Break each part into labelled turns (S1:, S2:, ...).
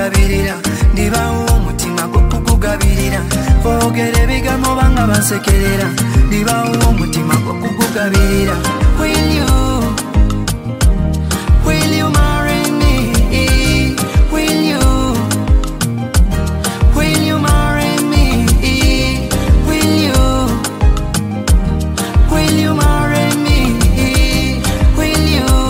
S1: kukugabirira ndibawo omutima gw'okukugabirira boogera ebigambo banga bansekerera ndibawo omutima gw'okukugabirira will you marry me will you marry me will you marry me will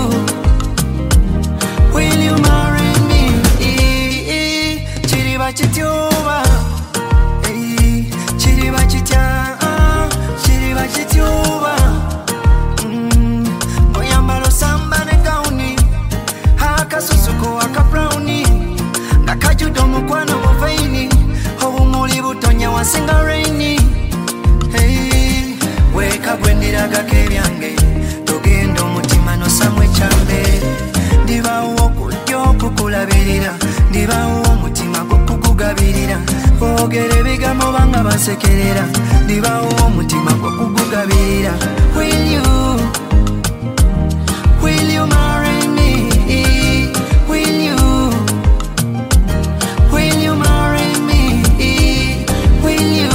S1: you marry me chiriba chityoba chiriba chitya chiriba chityoba oyambalo samba ne gauni akasusuko akabrowni ngakajudo mukwano muvaini obumuli butonya wasinga raini weka gwendiraga kebyange togenda omutima nosamwe chambe ndibawo okujja okukulabirira ndibawo omutima gw'okukugabirira boogera ebigambo banga bansekerera ndibawo omutima gw'okukugabirira will you marry me will you marry me will you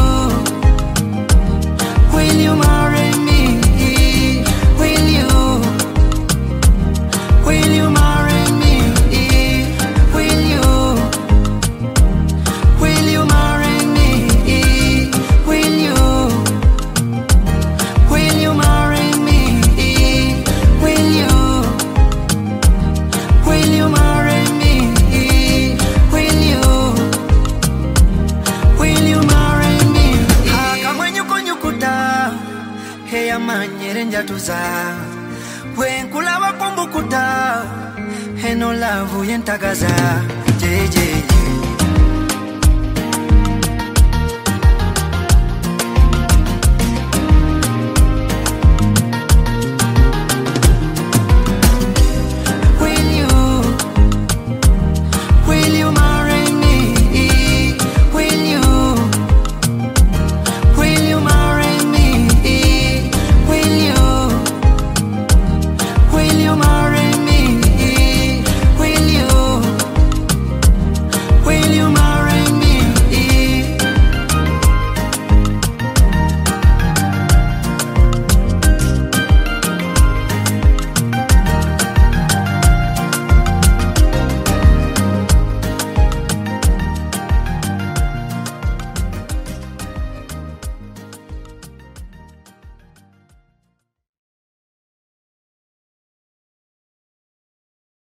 S1: marry me will you marry me will you marry me will you marry me will you marry me will you marry me akamwenyukonyukuta eyamanyere njatuza wenkulaba kumbukuta eno lavu yentagaza jeje